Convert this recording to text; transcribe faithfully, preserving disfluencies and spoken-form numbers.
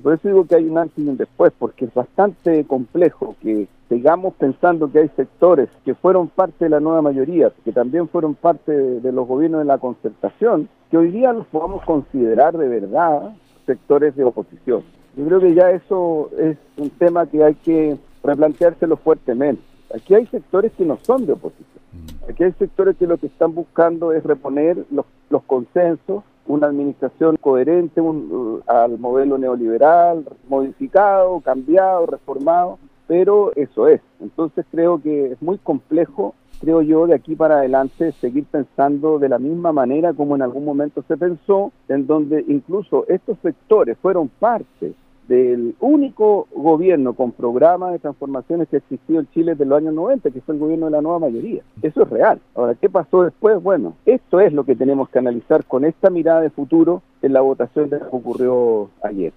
Por eso digo que hay un antes y un después, porque es bastante complejo que sigamos pensando que hay sectores que fueron parte de la nueva mayoría, que también fueron parte de, de los gobiernos de la concertación, que hoy día los podamos considerar de verdad sectores de oposición. Yo creo que ya eso es un tema que hay que replanteárselo fuertemente. Aquí hay sectores que no son de oposición. Aquí hay sectores que lo que están buscando es reponer los, los consensos, una administración coherente un, uh, al modelo neoliberal, modificado, cambiado, reformado, pero eso es. Entonces creo que es muy complejo, creo yo, de aquí para adelante seguir pensando de la misma manera como en algún momento se pensó, en donde incluso estos sectores fueron parte del único gobierno con programa de transformaciones que existió en Chile desde los años noventa, que fue el gobierno de la nueva mayoría. Eso es real. Ahora, ¿qué pasó después? Bueno, esto es lo que tenemos que analizar con esta mirada de futuro en la votación de lo que ocurrió ayer.